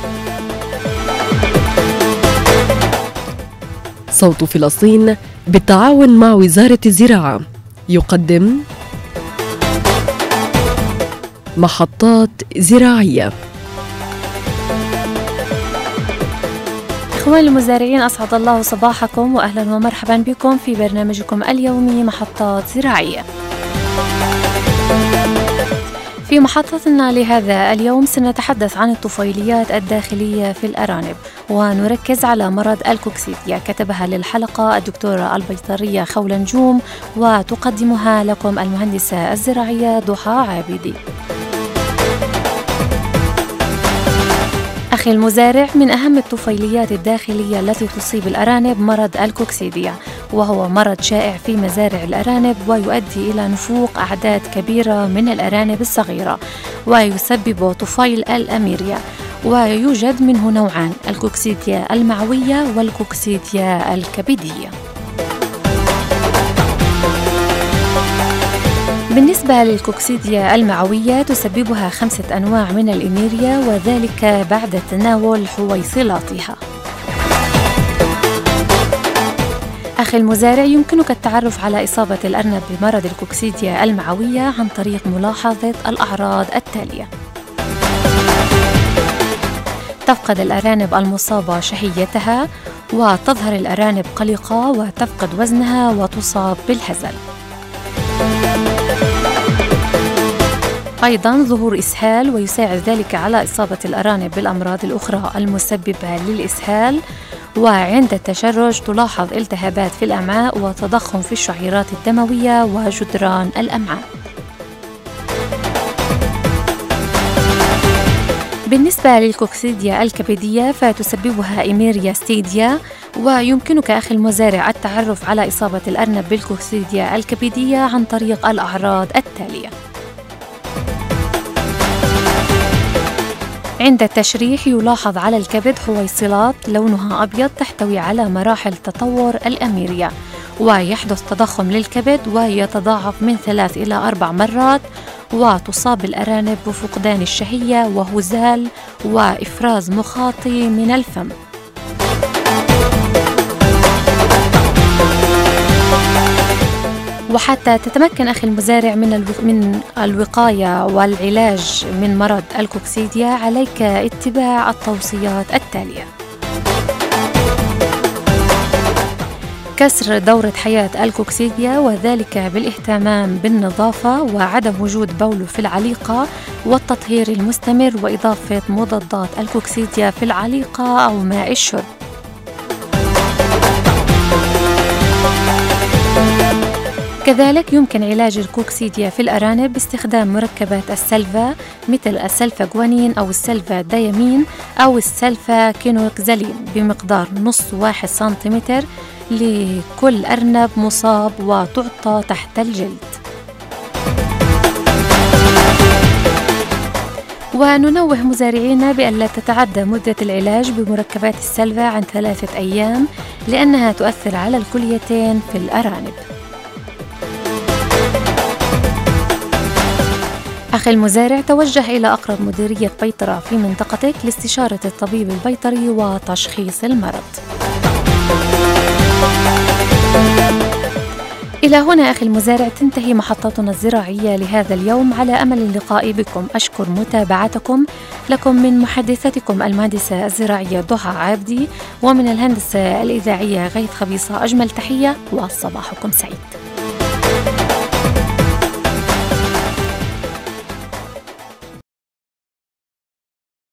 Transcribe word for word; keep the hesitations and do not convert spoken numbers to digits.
صوت فلسطين بالتعاون مع وزارة الزراعة يقدم محطات زراعية. إخوان المزارعين، أسعد الله صباحكم وأهلا ومرحبا بكم في برنامجكم اليومي محطات زراعية. في محطتنا لهذا اليوم سنتحدث عن الطفيليات الداخلية في الأرانب، ونركز على مرض الكوكسيديا. كتبها للحلقة الدكتورة البيطرية خولة نجوم، وتقدمها لكم المهندسة الزراعية ضحى عابدي. أخي المزارع، من أهم الطفيليات الداخلية التي تصيب الأرانب مرض الكوكسيديا، وهو مرض شائع في مزارع الأرانب ويؤدي إلى نفوق أعداد كبيرة من الأرانب الصغيرة، ويسبب طفيل الأميريا. ويوجد منه نوعان، الكوكسيديا المعوية والكوكسيديا الكبدية. بالنسبة للكوكسيديا المعوية تسببها خمسة أنواع من الإميريا، وذلك بعد تناول حويصلاتها. أخي المزارع، يمكنك التعرف على إصابة الأرنب بمرض الكوكسيديا المعوية عن طريق ملاحظة الأعراض التالية. تفقد الأرانب المصابة شهيتها، وتظهر الأرانب قلقة، وتفقد وزنها، وتصاب بالهزل. أيضاً ظهور إسهال، ويساعد ذلك على إصابة الأرانب بالأمراض الأخرى المسببة للإسهال. وعند التشرج تلاحظ التهابات في الأمعاء وتضخم في الشعيرات الدموية وجدران الأمعاء. بالنسبة للكوكسيديا الكبدية فتسببها إيميريا ستيديا، ويمكنك أخي المزارع التعرف على إصابة الأرنب بالكوكسيديا الكبدية عن طريق الأعراض التالية. عند التشريح يلاحظ على الكبد حويصلات لونها أبيض تحتوي على مراحل تطور الأميريا، ويحدث تضخم للكبد ويتضاعف من ثلاث إلى أربع مرات، وتصاب الأرانب بفقدان الشهية وهزال وإفراز مخاطي من الفم. وحتى تتمكن أخي المزارع من من الوقاية والعلاج من مرض الكوكسيديا، عليك اتباع التوصيات التالية. كسر دورة حياة الكوكسيديا، وذلك بالاهتمام بالنظافة وعدم وجود بول في العليقة والتطهير المستمر، وإضافة مضادات الكوكسيديا في العليقة أو ماء الشرب. كذلك يمكن علاج الكوكسيديا في الأرانب باستخدام مركبات السلفا مثل السلفا جوانين أو السلفا دايمين أو السلفا كينوكزالين بمقدار نص واحد سنتيمتر لكل أرنب مصاب، وتعطى تحت الجلد. وننوه مزارعينا بأن لا تتعدى مدة العلاج بمركبات السلفا عن ثلاثة أيام، لأنها تؤثر على الكليتين في الأرانب. أخي المزارع، توجه إلى أقرب مديرية بيطرة في منطقتك لاستشارة الطبيب البيطري وتشخيص المرض. إلى هنا أخي المزارع تنتهي محطتنا الزراعية لهذا اليوم، على أمل اللقاء بكم. أشكر متابعتكم. لكم من محدثتكم المهندسة الزراعية ضحى عابدي، ومن الهندسة الإذاعية غيث خبيصة أجمل تحية، وصباحكم سعيد.